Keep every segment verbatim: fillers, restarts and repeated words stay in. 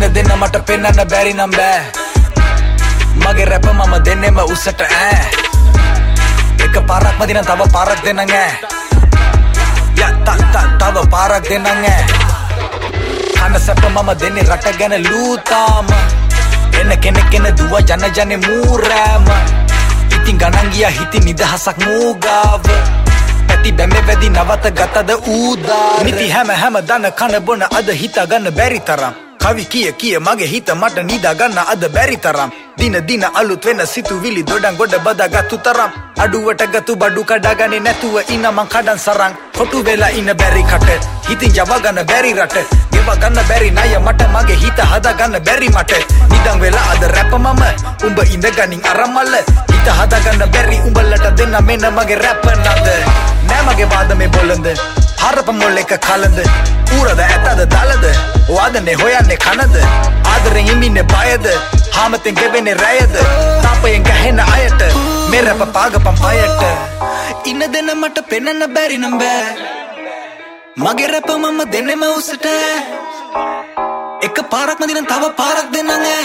දෙන්න මට පෙන්නන්න බැරි නම් බෑ මගේ රැප මම දෙන්නෙම උසට ඈ එක පාරක්ම දින තව පාරක් දෙන්න ඈ යා තා තා තව පාරක් දෙන්න ඈ කන්න සැප මම දෙන්නේ රට ගැන ලූතාම එන කෙනෙක් එන දුව ජන ජනේ මූරෑම ඉතින් ගණන් ගියා හිති නිදහසක් මූගාව පැති බැමේ වැදි නවත ගතද ඌදා නිති හැම හැම දන කන බොන අද හිතා ගන්න බැරි තරම් කවි කිය කිය මගේ හිත මට නිදා ගන්න අද බැරි තරම් දින දින අලුත් වෙන සිතුවිලි දොඩන් ගොඩ බදාගත්තු තරම් අඩුවට ගතු බඩු කඩාගන්නේ නැතුව ඉන්න මං කඩන් සරන් කොටු වෙලා ඉන්න බැරි කට හිතින් ජව ගන්න බැරි රට ගෙව ගන්න බැරි ණය මට මගේ හිත හදා ගන්න බැරි මට නිදන් වෙලා අද රැප මම උඹ ඉඳ ගනින් අරමල්ල හිත හදා ගන්න බැරි උඹලට දෙන්න මෙන්න මගේ රැප නද නෑ මගේ වාදමේ බොළඳ හරප මොල් එක කලඳ ඌරද ඇතද දලද වාදනේ හොයන්නේ කනද ආදරෙන් ඉමින්නේ බයද හාමතෙන් ගෙවෙන්නේ රැයද තාපයෙන් ගහන අයට මේ රැප පාගපම් පයට ඉන්න දෙන්න මට පෙන්නන්න බැරි නම් බෑ මගේ රැප මම දෙන්නෙම උසට එක පාරක්ම දින තව පාරක් දෙන්න ඈ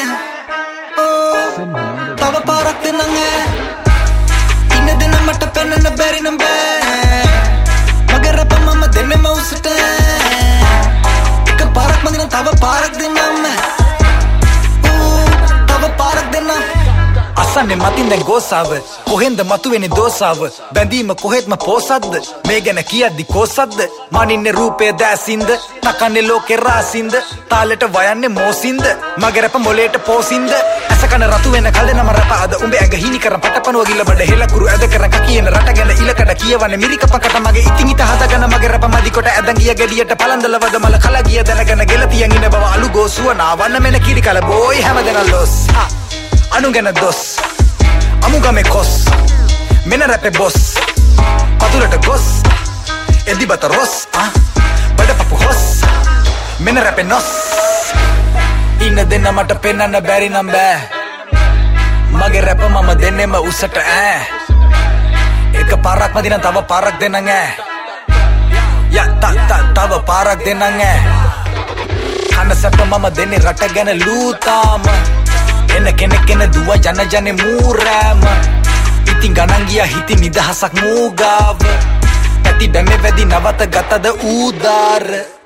තව පාරක් දෙන්න ඈ ඉන්න දෙන්න මට පෙන්නන්න බැරි නම් බෑ මගේ රැප මම දෙන්නෙම උසට එක පාරක්ම දින තව පාරක් දෙන්න ඈ තව පාරක් දෙන්න අසන්නේ මතින් දැන් ගෝසාව කොහෙන්ද මතුවෙන්නේ දෝසාව බැඳීම කොහෙත්ම පෝසද්ද මේ ගැන කියද්දි කෝසද්ද මනින්නේ රූපය දැසින්ද තකන්නේ ලෝකේ රාසින්ද තාලෙට වයන්නේ මෝසින්ද මගේ රැප මොලේට පෝසින්ද ඇසකන රතු වෙන කල්දෙනම රැප අද උඹේ ඇඟ හිනි කරන් පටපනුව ගිල්ල බඩ හෙලකුරු ඇද කරන් කකියන රට ගැන ඉලකඩ කියවන්නේ මිරිකපකට මගේ ඉතින් ඉත හදාගෙන මගේ රැප මදි කොට ඇදන් ගිය ගෙඩියට පලන්දල වද මල කල ගිය දැනගෙන ගෙල තියන් ඉන බව අලු ගෝසුව නාවන්න මෙන කිරි කල බෝයි හැමදෙන ලොස් anu ගැන දොස් අමු ගමේ කොස් මෙන රැපේ බොස් පතුලට ගොස් එදි බත රොස් බඩ පපු හොස් මෙන රැපේ නොස් ඉන්න දෙන්න මට පෙන්නන්න බැරි නම් බෑ මගේ රැප මම දෙන්නෙම උසට ඈ එක පාරක්ම දින තව පාරක් දෙන්න ඈ යා තා තා තව පාරක් දෙන්න ඈ කන්න සැප මම දෙන්නේ රට ගැන ලූතාම එන කෙනෙක් එන දුව ජන ජනේ මූරෑම ඉතින් ගණන් ගියා හිති නිදහසක් මූගාව පැති බැමේ වැදි නවත ගතද ඌදාර